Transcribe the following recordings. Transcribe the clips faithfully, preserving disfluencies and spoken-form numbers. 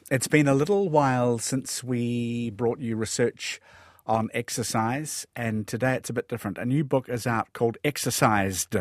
It's been a little while since we brought you research on exercise, and today it's a bit different. A new book is out called Exercised: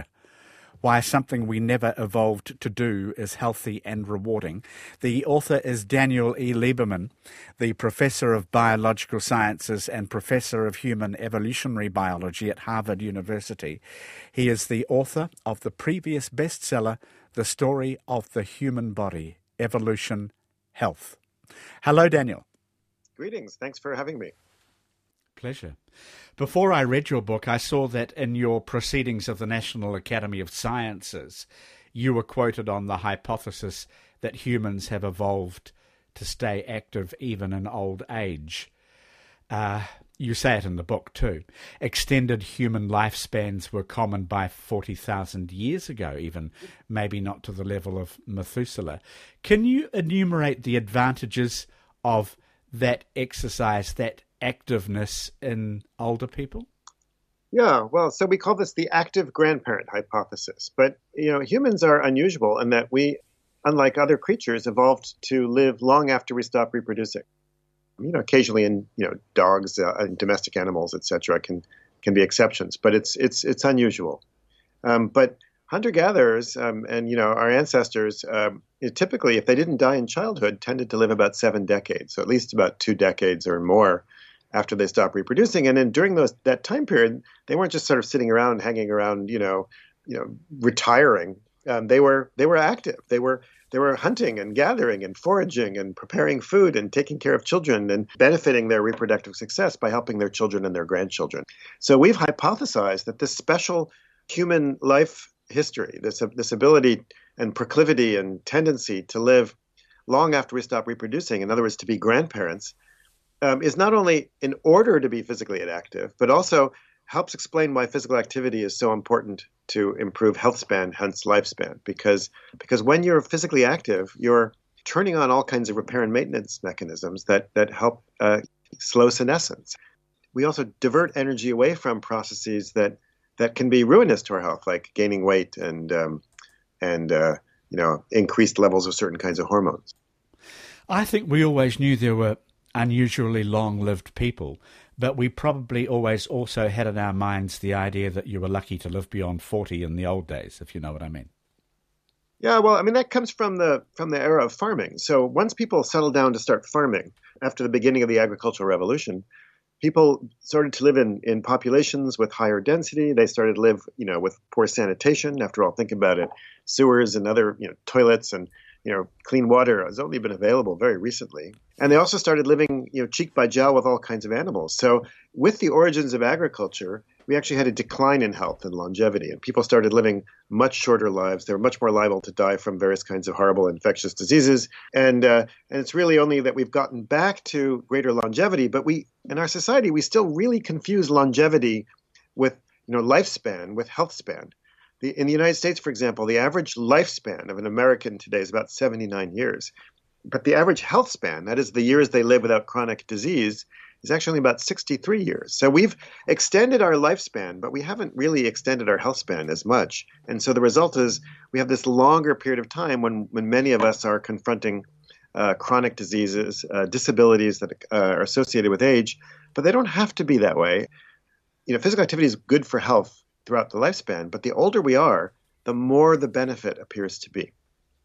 Why Something We Never Evolved to Do is Healthy and Rewarding. The author is Daniel E. Lieberman, the Professor of Biological Sciences and Professor of Human Evolutionary Biology at Harvard University. He is the author of the previous bestseller, The Story of the Human Body, Evolution, Health. Hello, Daniel. Greetings. Thanks for having me. Pleasure. Before I read your book, I saw that in your Proceedings of the National Academy of Sciences, you were quoted on the hypothesis that humans have evolved to stay active even in old age. Uh, you say it in the book too. Extended human lifespans were common by forty thousand years ago, even, maybe not to the level of Methuselah. Can you enumerate the advantages of that exercise, that activeness in older people? Yeah, well, so we call this the active grandparent hypothesis. But, you know, humans are unusual in that we, unlike other creatures, evolved to live long after we stop reproducing. You know, occasionally in, you know, dogs uh, and domestic animals, et cetera, can can be exceptions, but it's it's it's unusual. Um, but hunter-gatherers um, and, you know, our ancestors, um, typically, if they didn't die in childhood, tended to live about seven decades, so at least about two decades or more after they stopped reproducing. And then during those that time period, they weren't just sort of sitting around, hanging around, you know, you know, retiring. Um, they were they were active. They were they were hunting and gathering and foraging and preparing food and taking care of children and benefiting their reproductive success by helping their children and their grandchildren. So we've hypothesized that this special human life history, this this ability and proclivity and tendency to live long after we stop reproducing, in other words, to be grandparents, um, is not only in order to be physically active, but also helps explain why physical activity is so important to improve health span, hence lifespan. Because because when you're physically active, you're turning on all kinds of repair and maintenance mechanisms that that help uh, slow senescence. We also divert energy away from processes that that can be ruinous to our health, like gaining weight and um, and uh, you know increased levels of certain kinds of hormones. I think we always knew there were unusually long-lived people, but we probably always also had in our minds the idea that you were lucky to live beyond forty in the old days, if you know what I mean. Yeah, well, I mean, that comes from the from the era of farming. So once people settled down to start farming after the beginning of the agricultural revolution, people started to live in, in populations with higher density. They started to live, you know, with poor sanitation. After all, think about it. Sewers and other, you know, toilets and, you know, clean water has only been available very recently. And they also started living, you know, cheek by jowl with all kinds of animals. So with the origins of agriculture, we actually had a decline in health and longevity. And people started living much shorter lives. They were much more liable to die from various kinds of horrible infectious diseases. And uh, and it's really only that we've gotten back to greater longevity. But we, in our society, we still really confuse longevity with, you know, lifespan with health span. The, in the United States, for example, the average lifespan of an American today is about seventy-nine years. But the average health span, that is the years they live without chronic disease, is actually only about sixty-three years. So we've extended our lifespan, but we haven't really extended our health span as much. And so the result is we have this longer period of time when, when many of us are confronting uh, chronic diseases, uh, disabilities that uh, are associated with age, but they don't have to be that way. You know, physical activity is good for health throughout the lifespan, but the older we are, the more the benefit appears to be.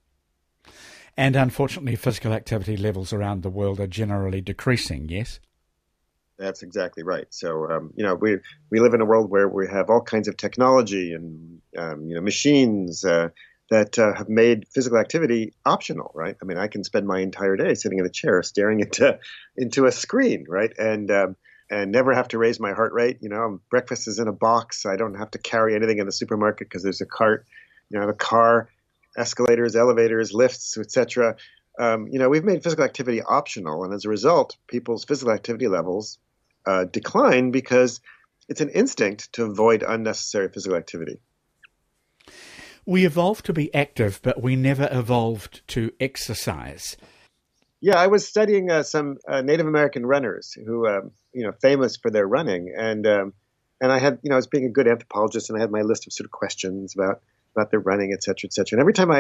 And unfortunately, physical activity levels around the world are generally decreasing, yes? That's exactly right. So, um, you know, we we live in a world where we have all kinds of technology and, um, you know, machines uh, that uh, have made physical activity optional, right? I mean, I can spend my entire day sitting in a chair staring into into a screen, right? And um, and never have to raise my heart rate. You know, breakfast is in a box. I don't have to carry anything in the supermarket because there's a cart. You know, I have a car, escalators, elevators, lifts, et cetera. Um, you know, we've made physical activity optional, and as a result, people's physical activity levels uh, decline because it's an instinct to avoid unnecessary physical activity. We evolved to be active, but we never evolved to exercise. Yeah, I was studying uh, some uh, Native American runners who, um, you know, famous for their running, and um, and I had, you know, I was being a good anthropologist, and I had my list of sort of questions about about their running, et cetera, et cetera. And every time I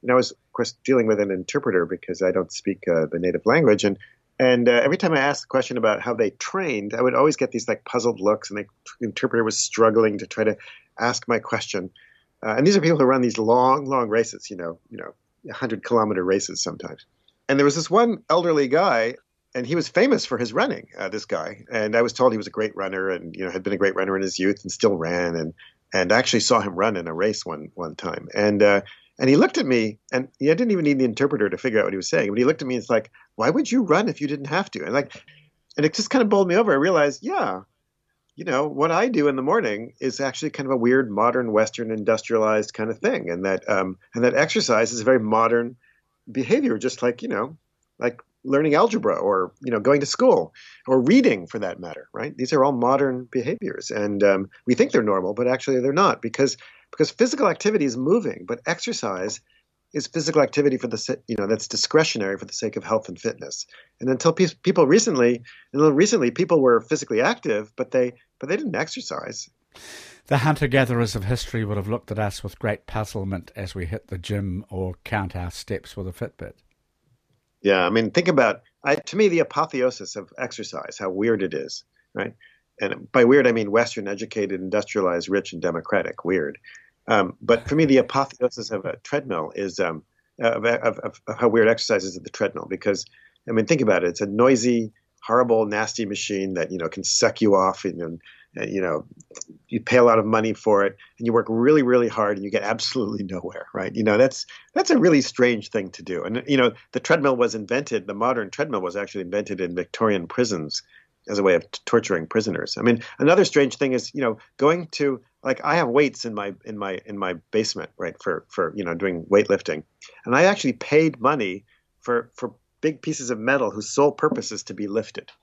you know, I was, of course, dealing with an interpreter because I don't speak uh, the native language. And and uh, every time I asked a question about how they trained, I would always get these like puzzled looks, and the interpreter was struggling to try to ask my question. Uh, and these are people who run these long, long races, you know, you know, one hundred kilometer races sometimes. And there was this one elderly guy, and he was famous for his running, uh, this guy. And I was told he was a great runner and, you know, had been a great runner in his youth and still ran. And and I actually saw him run in a race one one time. And uh, and he looked at me, and I didn't even need the interpreter to figure out what he was saying. But he looked at me and it's like, why would you run if you didn't have to? And like, and it just kind of bowled me over. I realized, yeah, you know, what I do in the morning is actually kind of a weird, modern, Western, industrialized kind of thing. And that um, and that exercise is a very modern behavior, just like, you know, like learning algebra or, you know, going to school or reading for that matter, right? These are all modern behaviors. And um, we think they're normal, but actually they're not because because physical activity is moving, but exercise is physical activity for the, you know, that's discretionary for the sake of health and fitness. And until pe- people recently, until recently, people were physically active, but they but they didn't exercise. The hunter-gatherers of history would have looked at us with great puzzlement as we hit the gym or count our steps with a Fitbit. Yeah, I mean, think about, I, to me, the apotheosis of exercise, how weird it is, right? And by weird, I mean Western, educated, industrialized, rich, and democratic, weird. Um, but for me, the apotheosis of a treadmill is um, of, of, of how weird exercise is at the treadmill. Because, I mean, think about it. It's a noisy, horrible, nasty machine that, you know, can suck you off and, and you know, you pay a lot of money for it and you work really, really hard and you get absolutely nowhere, right? You know, that's that's a really strange thing to do. And, you know, the treadmill was invented, the modern treadmill was actually invented in Victorian prisons as a way of t- torturing prisoners. I mean, another strange thing is, you know, going to, like, I have weights in my in my in my basement, right, for for you know doing weightlifting, and I actually paid money for for big pieces of metal whose sole purpose is to be lifted.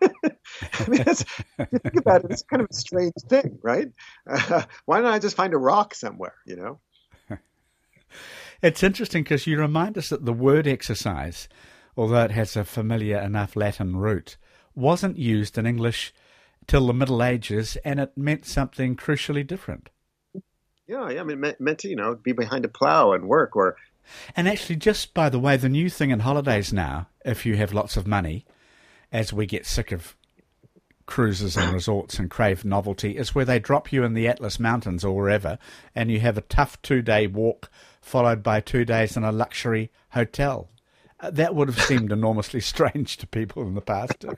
I mean, that's, you think about it, it's kind of a strange thing, right? Uh, why don't I just find a rock somewhere, you know? It's interesting because you remind us that the word exercise, although it has a familiar enough Latin root, wasn't used in English till the Middle Ages, and it meant something crucially different. Yeah, yeah. I mean, it meant, meant to, you know, be behind a plow and work or... And actually, just by the way, the new thing in holidays now, if you have lots of money, as we get sick of cruises and resorts and crave novelty, is where they drop you in the Atlas Mountains or wherever, and you have a tough two-day walk followed by two days in a luxury hotel. Uh, that would have seemed enormously strange to people in the past too.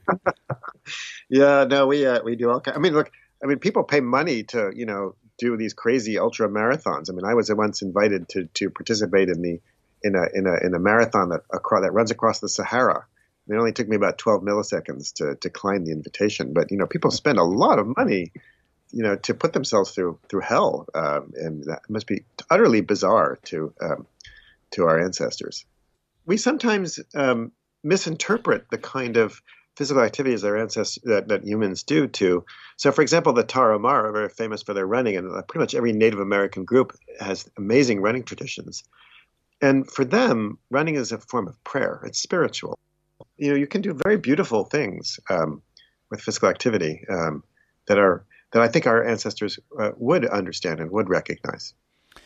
Yeah, no, we uh, we do all kinds. I mean, look, I mean, people pay money to, you know, do these crazy ultra marathons. I mean, I was once invited to to participate in the in a in a in a marathon that across, that runs across the Sahara. It only took me about twelve milliseconds to decline the invitation, but you know, people spend a lot of money, you know, to put themselves through through hell, um, and that must be utterly bizarre to um, to our ancestors. We sometimes um, misinterpret the kind of physical activities our ancestors that, that humans do to. So, for example, the Tarahumara are very famous for their running, and pretty much every Native American group has amazing running traditions. And for them, running is a form of prayer. It's spiritual. You know, you can do very beautiful things um, with physical activity um, that are that I think our ancestors uh, would understand and would recognize.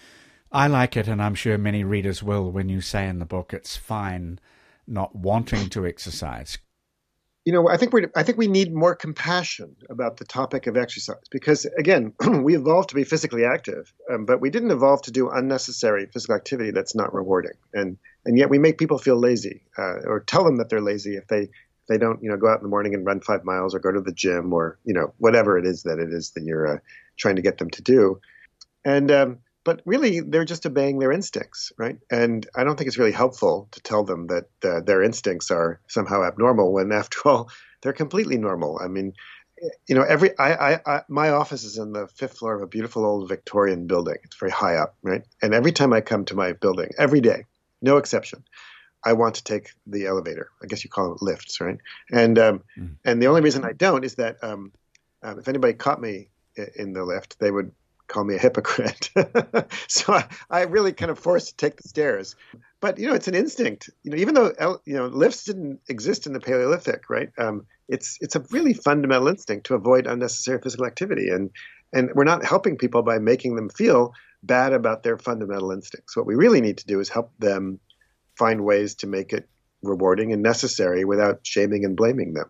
I like it, and I'm sure many readers will, when you say in the book it's fine not wanting to exercise. You know, I think we I think we need more compassion about the topic of exercise because, again, we evolved to be physically active, um, but we didn't evolve to do unnecessary physical activity that's not rewarding. And and yet we make people feel lazy uh, or tell them that they're lazy if they if they don't, you know, go out in the morning and run five miles or go to the gym or, you know, whatever it is that it is that you're uh, trying to get them to do. And um, but really, they're just obeying their instincts, right? And I don't think it's really helpful to tell them that uh, their instincts are somehow abnormal when, after all, they're completely normal. I mean, you know, every I, I, I my office is in the fifth floor of a beautiful old Victorian building. It's very high up, right? And every time I come to my building, every day, no exception, I want to take the elevator. I guess you call it lifts, right? And um, mm. and the only reason I don't is that um, um, if anybody caught me in the lift, they would call me a hypocrite. So I, I really kind of forced to take the stairs. But, you know, it's an instinct. You know, even though, you know, lifts didn't exist in the Paleolithic, right? Um, it's it's a really fundamental instinct to avoid unnecessary physical activity. And and we're not helping people by making them feel bad about their fundamental instincts. What we really need to do is help them find ways to make it rewarding and necessary without shaming and blaming them.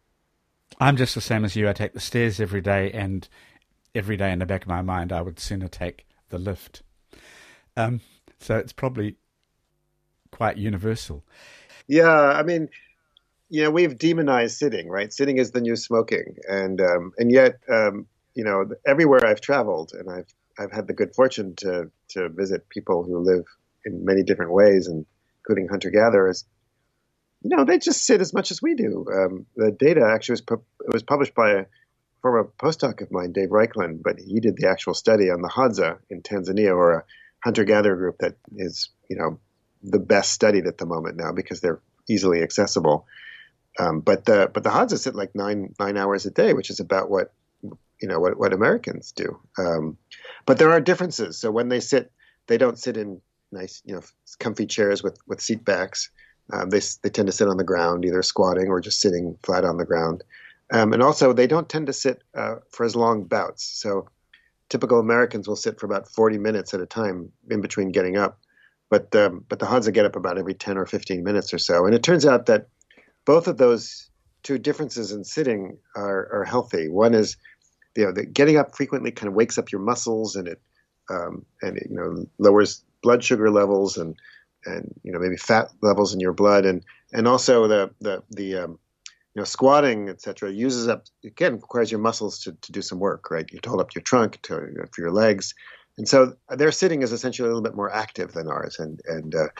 I'm just the same as you. I take the stairs every day, and every day in the back of my mind, I would sooner take the lift. Um, so it's probably quite universal. Yeah, I mean, you know, we've demonized sitting, right? Sitting is the new smoking, and um, and yet, um, you know, everywhere I've traveled, and I've I've had the good fortune to to visit people who live in many different ways, and including hunter gatherers. You know, they just sit as much as we do. Um, the data actually was pu- was published by a former postdoc of mine, Dave Reichland, but he did the actual study on the Hadza in Tanzania, or a hunter-gatherer group that is, you know, the best studied at the moment now because they're easily accessible. Um, but the but the Hadza sit like nine nine hours a day, which is about what you know what, what Americans do. Um, but there are differences. So when they sit, they don't sit in nice, you know, comfy chairs with with seat backs. Um, they they tend to sit on the ground, either squatting or just sitting flat on the ground. Um, and also, they don't tend to sit uh, for as long bouts. So typical Americans will sit for about forty minutes at a time in between getting up. But um, but the Hadza get up about every ten or fifteen minutes or so. And it turns out that both of those two differences in sitting are, are healthy. One is, you know, the getting up frequently kind of wakes up your muscles, and it um, and it, you know, lowers blood sugar levels and and you know maybe fat levels in your blood, and and also the the the um, you know squatting, et cetera, uses up, again, requires your muscles to, to do some work, right? You hold up your trunk to, you know, for your legs, and so their sitting is essentially a little bit more active than ours, and and uh,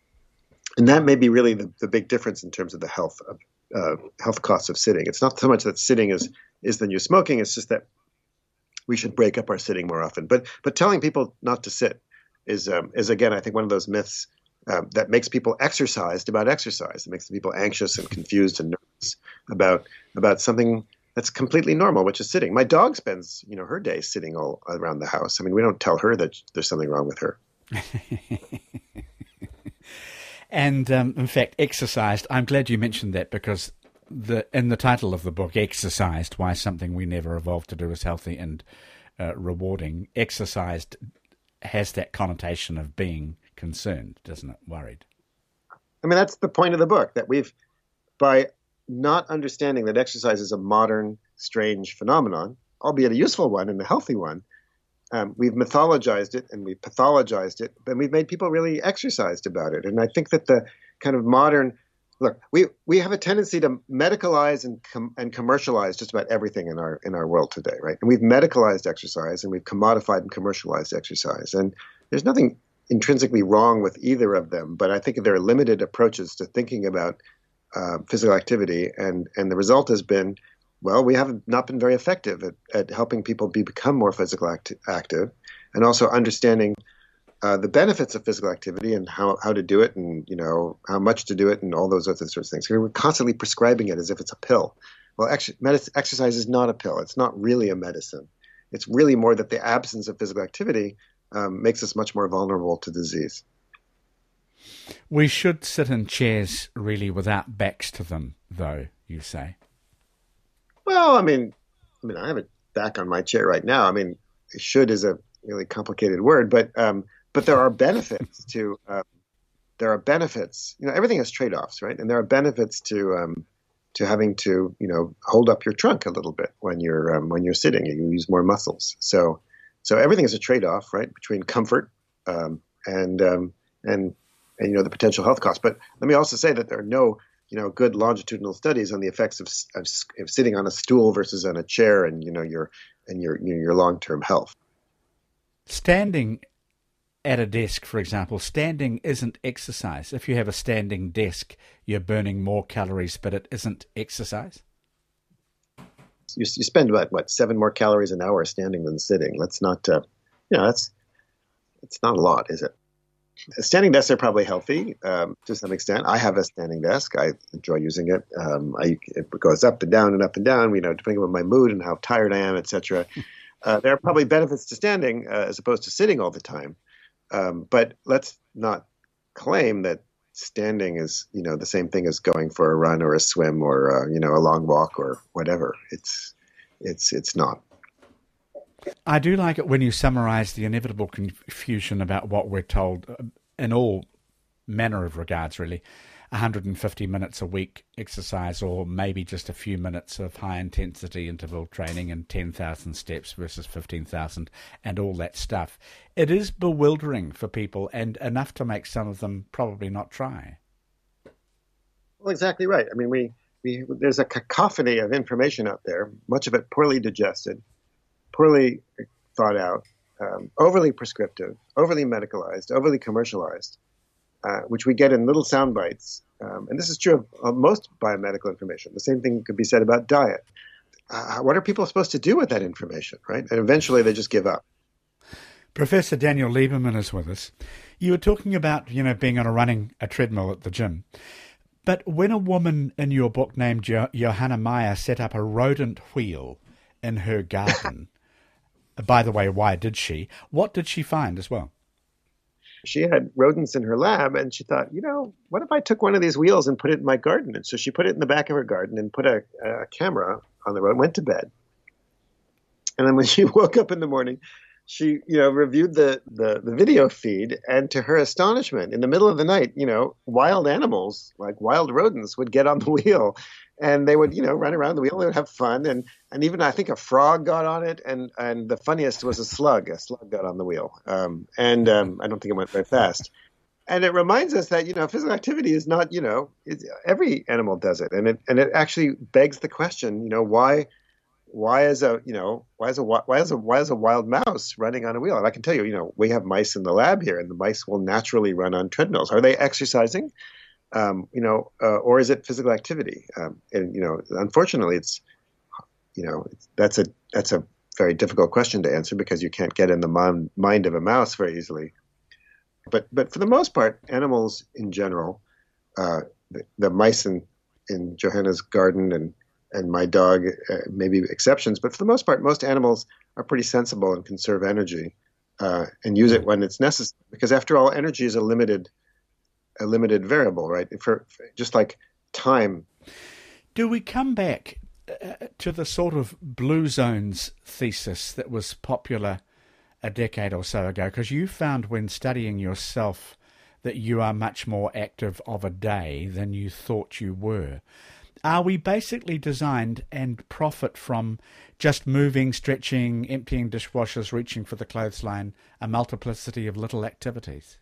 and that may be really the, the big difference in terms of the health of uh, health costs of sitting. It's not so much that sitting is is the new smoking; it's just that we should break up our sitting more often. But but telling people not to sit is um, is again, I think, one of those myths Um, that makes people exercised about exercise. It makes people anxious and confused and nervous about about something that's completely normal, which is sitting. My dog spends, you know, her day sitting all around the house. I mean, we don't tell her that there's something wrong with her. And um, in fact, exercised. I'm glad you mentioned that, because the in the title of the book, Exercised, Why Something We Never Evolved to Do is Healthy and uh, Rewarding, exercised has that connotation of being concerned, doesn't it? Worried. I mean, that's the point of the book, that we've, by not understanding that exercise is a modern, strange phenomenon, albeit a useful one and a healthy one, um, we've mythologized it and we've pathologized it, and we've made people really exercised about it. And I think that the kind of modern, look, we, we have a tendency to medicalize and com- and commercialize just about everything in our in our world today, right? And we've medicalized exercise and we've commodified and commercialized exercise. And there's nothing intrinsically wrong with either of them, but I think there are limited approaches to thinking about uh, physical activity, and and the result has been, well, we have not been very effective at, at helping people be, become more physical act- active, and also understanding uh, the benefits of physical activity and how, how to do it, and you know how much to do it, and all those other sorts of things. We're constantly prescribing it as if it's a pill. Well, ex- medicine, exercise is not a pill. It's not really a medicine. It's really more that the absence of physical activity Um, makes us much more vulnerable to disease. We should sit in chairs really without backs to them, though, you say? Well, I mean, I mean, I have a back on my chair right now. I mean, should is a really complicated word, but um, but there are benefits to um, there are benefits. You know, everything has trade-offs, right? And there are benefits to um, to having to you know hold up your trunk a little bit when you're um, when you're sitting. You use more muscles, so. So everything is a trade-off, right, between comfort um, and um, and and you know the potential health costs. But let me also say that there are no you know good longitudinal studies on the effects of, of, of sitting on a stool versus on a chair, and you know your and your your, your long-term health. Standing at a desk, for example, standing isn't exercise. If you have a standing desk, you're burning more calories, but it isn't exercise. You, you spend about what seven more calories an hour standing than sitting. Let's not, uh, you know, that's it's not a lot, is it? Standing desks are probably healthy um, to some extent. I have a standing desk. I enjoy using it. Um, I, it goes up and down and up and down. You know, depending on my mood and how tired I am, et cetera. Uh, there are probably benefits to standing uh, as opposed to sitting all the time. Um, but let's not claim that standing is, you know, the same thing as going for a run or a swim or, uh, you know, a long walk or whatever. It's, it's, it's not. I do like it when you summarize the inevitable confusion about what we're told in all manner of regards, really. one hundred fifty minutes a week exercise, or maybe just a few minutes of high-intensity interval training and ten thousand steps versus fifteen thousand and all that stuff. It is bewildering for people, and enough to make some of them probably not try. Well, exactly right. I mean, we, we there's a cacophony of information out there, much of it poorly digested, poorly thought out, um, overly prescriptive, overly medicalized, overly commercialized, uh, which we get in little sound bites. Um, and this is true of, of most biomedical information. The same thing could be said about diet. Uh, what are people supposed to do with that information, right? And eventually they just give up. Professor Daniel Lieberman is with us. You were talking about, you know, being on a running a treadmill at the gym. But when a woman in your book named jo- Johanna Meyer set up a rodent wheel in her garden, by the way, why did she? What did she find as well? She had rodents in her lab, and she thought, you know, what if I took one of these wheels and put it in my garden? And so she put it in the back of her garden and put a, a camera on the road and went to bed. And then when she woke up in the morning, she, you know, reviewed the, the, the video feed, and to her astonishment, in the middle of the night, you know, wild animals, like wild rodents, would get on the wheel, and they would, you know, run around the wheel. They would have fun, and and even I think a frog got on it, and and the funniest was a slug. A slug got on the wheel, um, and um, I don't think it went very fast. And it reminds us that, you know, physical activity is not, you know, it's, every animal does it, and it and it actually begs the question, you know, why. Why is a you know why is a why is a why is a wild mouse running on a wheel? And I can tell you, you know, we have mice in the lab here, and the mice will naturally run on treadmills. Are they exercising? Um, you know, uh, or is it physical activity? Um, and you know, unfortunately, it's you know it's, that's a that's a very difficult question to answer because you can't get in the mind, mind of a mouse very easily. But but for the most part, animals in general, uh, the, the mice in in Johanna's garden and and my dog, uh, maybe exceptions, but for the most part, most animals are pretty sensible and conserve energy uh, and use it when it's necessary. Because after all, energy is a limited, a limited variable, right? For, for just like time. Do we come back uh, to the sort of blue zones thesis that was popular a decade or so ago? Because you found when studying yourself that you are much more active of a day than you thought you were. Are we basically designed and profit from just moving, stretching, emptying dishwashers, reaching for the clothesline, a multiplicity of little activities?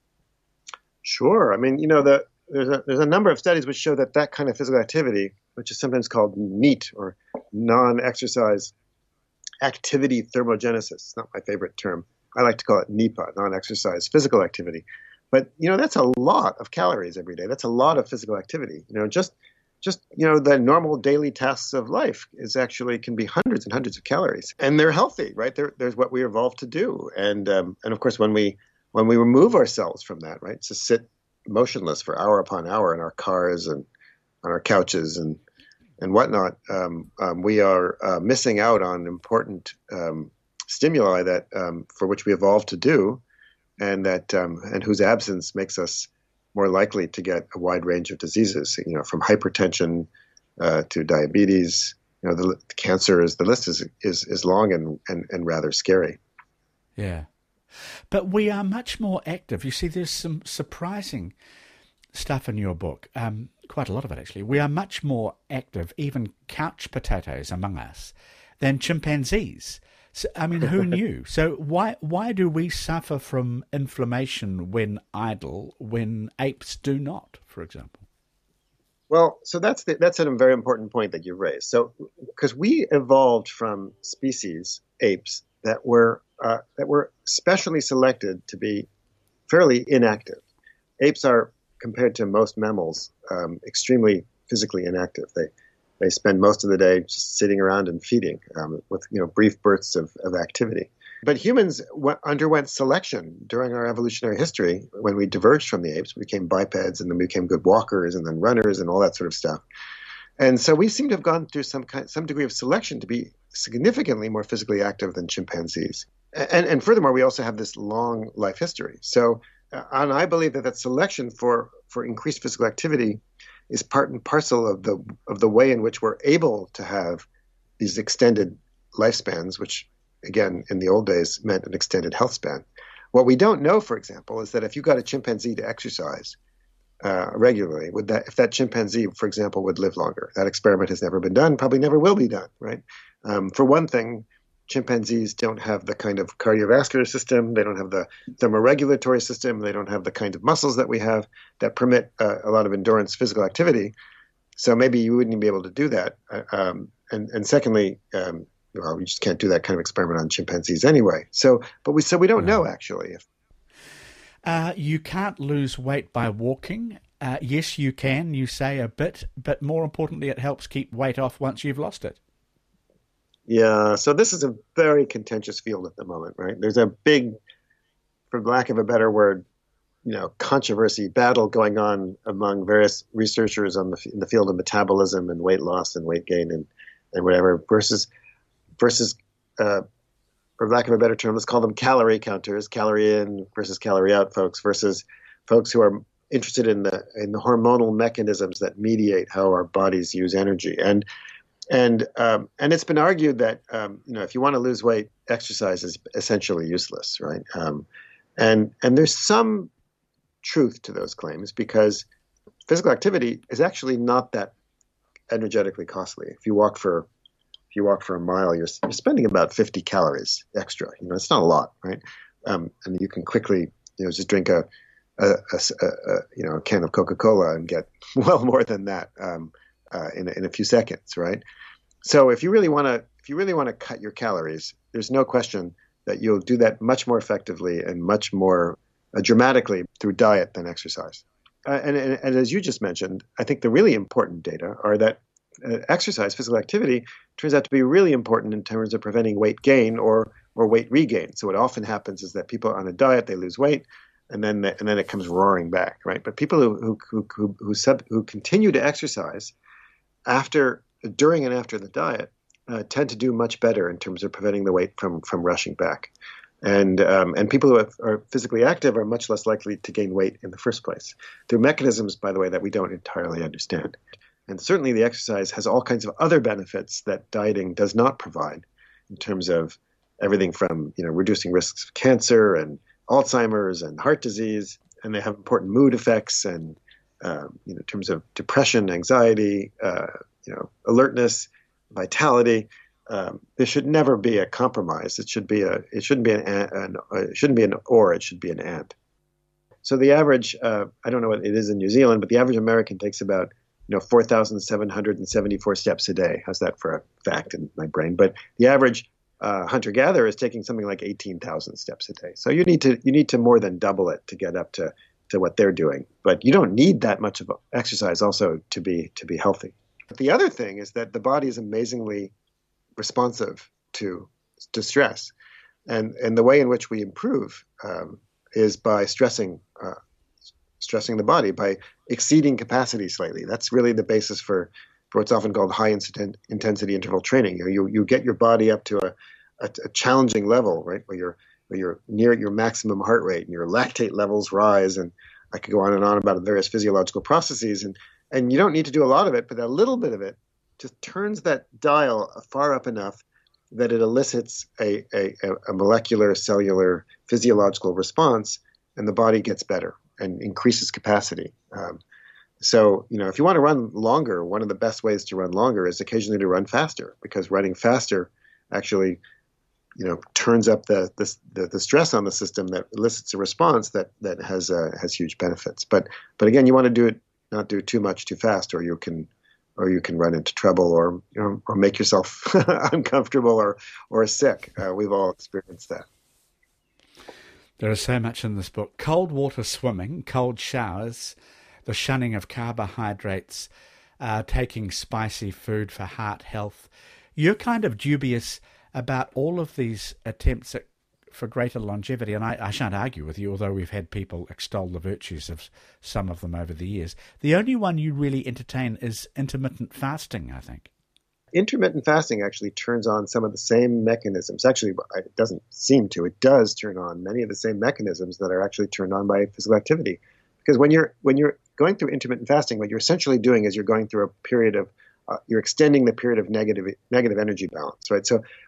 Sure. I mean, you know, the, there's a there's a number of studies which show that that kind of physical activity, which is sometimes called NEAT or non-exercise activity thermogenesis, it's not my favorite term. I like to call it NEPA, non-exercise physical activity. But, you know, that's a lot of calories every day. That's a lot of physical activity. You know, just Just, you know, the normal daily tasks of life is actually can be hundreds and hundreds of calories, and they're healthy, right? They're, there's what we evolved to do. And, um, and of course, when we, when we remove ourselves from that, right, to sit motionless for hour upon hour in our cars and on our couches and, and whatnot, um, um, we are uh, missing out on important um, stimuli that, um, for which we evolved to do, and that, um, and whose absence makes us more likely to get a wide range of diseases, you know, from hypertension uh, to diabetes. You know, the, the cancer is the list is is is long and, and, and rather scary. Yeah, but we are much more active. You see, there's some surprising stuff in your book. Um, quite a lot of it actually. We are much more active, even couch potatoes among us, than chimpanzees. So, I mean, who knew? So why why do we suffer from inflammation when idle, when apes do not, for example? Well, so that's the, that's a very important point that you raised. So, because we evolved from species, apes, that were uh, that were specially selected to be fairly inactive. Apes are, compared to most mammals, um, extremely physically inactive. They They spend most of the day just sitting around and feeding um, with, you know, brief bursts of, of activity. But humans w- underwent selection during our evolutionary history. When we diverged from the apes, we became bipeds, and then we became good walkers, and then runners, and all that sort of stuff. And so we seem to have gone through some kind, some degree of selection to be significantly more physically active than chimpanzees. And, and furthermore, we also have this long life history. So, uh, and I believe that that selection for for increased physical activity is part and parcel of the of the way in which we're able to have these extended lifespans, which again, in the old days, meant an extended health span. What we don't know, for example, is that if you got a chimpanzee to exercise uh, regularly, would that if that chimpanzee, for example, would live longer? That experiment has never been done, probably never will be done, right? Um, for one thing, chimpanzees don't have the kind of cardiovascular system, they don't have the thermoregulatory system, they don't have the kind of muscles that we have that permit uh, a lot of endurance physical activity. So maybe you wouldn't be able to do that. Uh, um, and, and secondly, um, well, we just can't do that kind of experiment on chimpanzees anyway. So, but we so we don't know actually. If uh, you can't lose weight by walking. Uh, yes, you can. You say a bit, but more importantly, it helps keep weight off once you've lost it. Yeah. So this is a very contentious field at the moment, right? There's a big, for lack of a better word, you know, controversy battle going on among various researchers on the in the field of metabolism and weight loss and weight gain and and whatever versus. versus, uh, for lack of a better term, let's call them calorie counters, calorie in versus calorie out folks, versus folks who are interested in the in the hormonal mechanisms that mediate how our bodies use energy. And and um, and it's been argued that um, you know if you want to lose weight, exercise is essentially useless, right? Um, and and there's some truth to those claims because physical activity is actually not that energetically costly. If you walk for If you walk for a mile, you're, you're spending about fifty calories extra. You know, it's not a lot, right? Um, and you can quickly, you know, just drink a, a, a, a you know, a can of Coca-Cola and get well more than that um, uh, in in a few seconds, right? So if you really want to, if you really want to cut your calories, there's no question that you'll do that much more effectively and much more uh, dramatically through diet than exercise. Uh, and, and, and as you just mentioned, I think the really important data are that Uh, exercise, physical activity, turns out to be really important in terms of preventing weight gain or or weight regain. So what often happens is that people on a diet, they lose weight, and then the, and then it comes roaring back, right? But people who who who who, who, sub, who continue to exercise after, during, and after the diet uh, tend to do much better in terms of preventing the weight from from rushing back. And um, and people who have, are physically active are much less likely to gain weight in the first place through mechanisms, by the way, that we don't entirely understand. And certainly the exercise has all kinds of other benefits that dieting does not provide in terms of everything from, you know, reducing risks of cancer and Alzheimer's and heart disease. And they have important mood effects and, um, you know, in terms of depression, anxiety, uh, you know, alertness, vitality. Um, there should never be a compromise. It should be a, it shouldn't be an, an uh, it shouldn't be an or, it should be an and. So the average, uh, I don't know what it is in New Zealand, but the average American takes about you know, four thousand seven hundred seventy-four steps a day. How's that for a fact in my brain? But the average uh, hunter-gatherer is taking something like eighteen thousand steps a day. So you need to you need to more than double it to get up to, to what they're doing. But you don't need that much of exercise also to be to be healthy. But the other thing is that the body is amazingly responsive to to stress, and and the way in which we improve um, is by stressing. Uh, stressing the body by exceeding capacity slightly. That's really the basis for, for what's often called high incident, intensity interval training. You, you you get your body up to a, a, a challenging level, right, where you're where you're near your maximum heart rate and your lactate levels rise, and I could go on and on about the various physiological processes, and and you don't need to do a lot of it, but a little bit of it just turns that dial far up enough that it elicits a a, a molecular, cellular, physiological response, and the body gets better and increases capacity. Um, so, you know, if you want to run longer, one of the best ways to run longer is occasionally to run faster, because running faster actually, you know, turns up the the, the stress on the system that elicits a response that that has uh, has huge benefits. But but again, you want to do it not do it too much too fast, or you can or you can run into trouble, or you know, or make yourself uncomfortable or or sick. Uh, we've all experienced that. There is so much in this book. Cold water swimming, cold showers, the shunning of carbohydrates, uh, taking spicy food for heart health. You're kind of dubious about all of these attempts at, for greater longevity, and I, I shan't argue with you, although we've had people extol the virtues of some of them over the years. The only one you really entertain is intermittent fasting, I think. Intermittent fasting actually turns on some of the same mechanisms. Actually, it doesn't seem to. It does turn on many of the same mechanisms that are actually turned on by physical activity. Because when you're when you're going through intermittent fasting, what you're essentially doing is you're going through a period of uh, you're extending the period of negative negative energy balance, right? So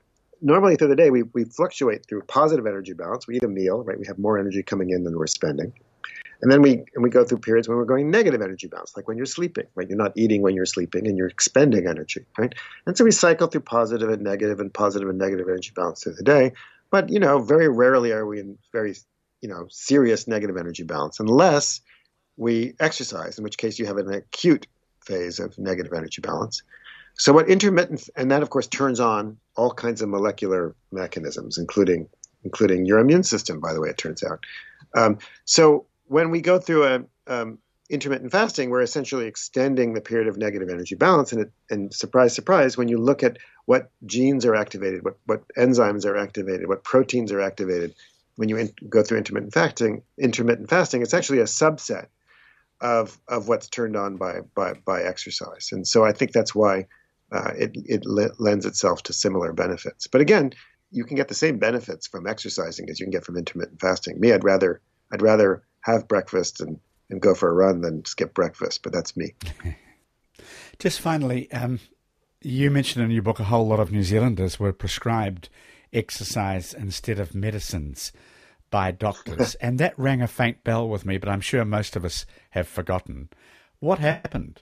normally through the day, we, we fluctuate through positive energy balance. We eat a meal, right? We have more energy coming in than we're spending. And then we and we go through periods when we're going negative energy balance, like when you're sleeping, right? You're not eating when you're sleeping and you're expending energy, right? And so we cycle through positive and negative and positive and negative energy balance through the day. But, you know, very rarely are we in very, you know, serious negative energy balance unless we exercise, in which case you have an acute phase of negative energy balance. So what intermittent, and that of course turns on all kinds of molecular mechanisms, including including your immune system, by the way, it turns out. Um, so when we go through a um, intermittent fasting, we're essentially extending the period of negative energy balance. And, it, and surprise, surprise, when you look at what genes are activated, what, what enzymes are activated, what proteins are activated, when you in, go through intermittent fasting, intermittent fasting, it's actually a subset of of what's turned on by by, by exercise. And so I think that's why uh, it it le- lends itself to similar benefits. But again, you can get the same benefits from exercising as you can get from intermittent fasting. Me, I'd rather I'd rather have breakfast and, and go for a run than skip breakfast, but that's me. Just finally, um, you mentioned in your book a whole lot of New Zealanders were prescribed exercise instead of medicines by doctors, and that rang a faint bell with me, but I'm sure most of us have forgotten. What happened?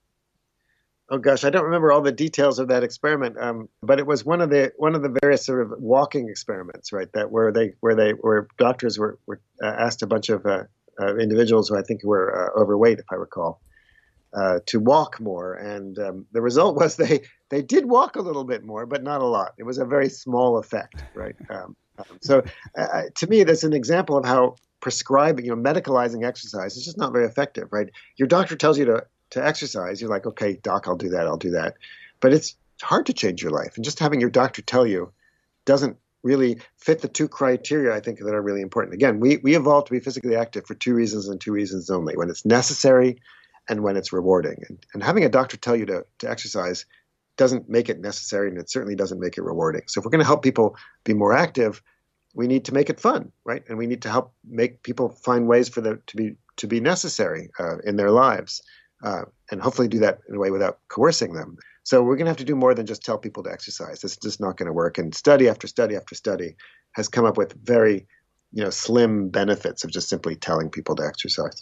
Oh gosh, I don't remember all the details of that experiment, um, but it was one of the one of the various sort of walking experiments, right? That where they where they where doctors were, were uh, asked a bunch of uh, uh, individuals who I think were uh, overweight, if I recall, uh, to walk more, and um, the result was they they did walk a little bit more, but not a lot. It was a very small effect, right? Um, um, so uh, to me, that's an example of how prescribing, you know, medicalizing exercise is just not very effective, right? Your doctor tells you to. to exercise, you're like, okay, doc, I'll do that, I'll do that. But it's hard to change your life. And just having your doctor tell you doesn't really fit the two criteria, I think, that are really important. Again, we, we evolved to be physically active for two reasons and two reasons only, when it's necessary and when it's rewarding. And, and having a doctor tell you to, to exercise doesn't make it necessary, and it certainly doesn't make it rewarding. So if we're going to help people be more active, we need to make it fun, right? And we need to help make people find ways for them to be, to be necessary uh, in their lives. Uh, and hopefully do that in a way without coercing them. So we're going to have to do more than just tell people to exercise. It's just not going to work. And study after study after study has come up with very, you know, slim benefits of just simply telling people to exercise.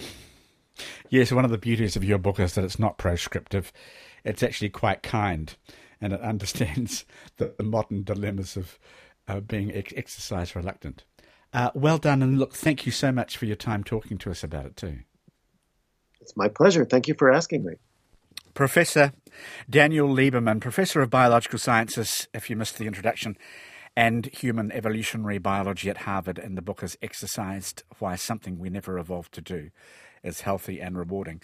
Yes, one of the beauties of your book is that it's not prescriptive. It's actually quite kind, and it understands the, the modern dilemmas of uh, being ex- exercise reluctant. Uh, well done, and look, thank you so much for your time talking to us about it too. It's my pleasure. Thank you for asking me. Professor Daniel Lieberman, Professor of Biological Sciences, if you missed the introduction, and Human Evolutionary Biology at Harvard, and the book is Exercised, Why Something We Never Evolved to Do is Healthy and Rewarding.